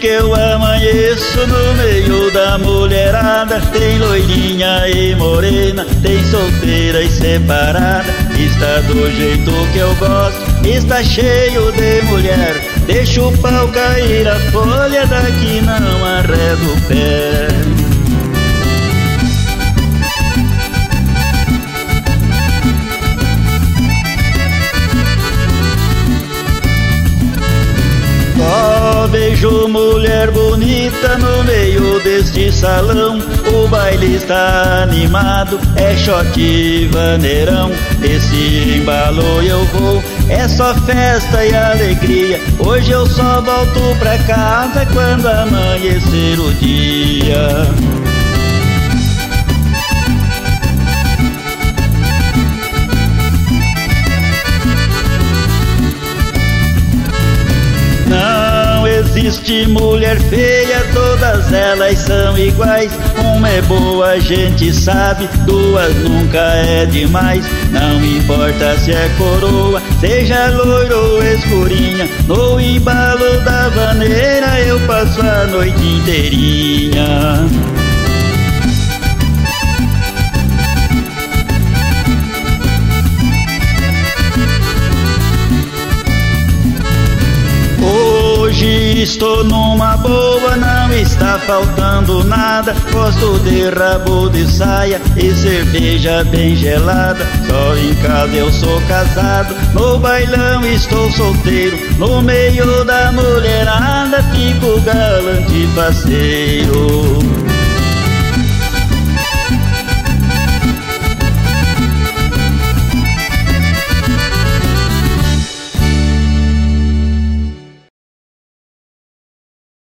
eu amanheço no meio da mulherada. Tem loirinha e morena, tem solteira e separada. Está do jeito que eu gosto, está cheio de mulher. Deixa o pau cair a folha, daqui não arredo o pé. Só vejo mulher bonita no meio deste salão. O baile está animado, é shot e vaneirão. Esse embalo eu vou, é só festa e alegria. Hoje eu só volto pra casa quando amanhecer o dia. Não existe mulher feia, todas elas são iguais. Uma é boa, a gente sabe, duas nunca é demais. Não importa se é coroa, seja loira ou escurinha, no embalo da vaneira eu passo a noite inteirinha. Hoje estou numa boa, não está faltando nada. Gosto de rabo de saia e cerveja bem gelada. Só em casa eu sou casado, no bailão estou solteiro. No meio da mulherada fico galante e faceiro.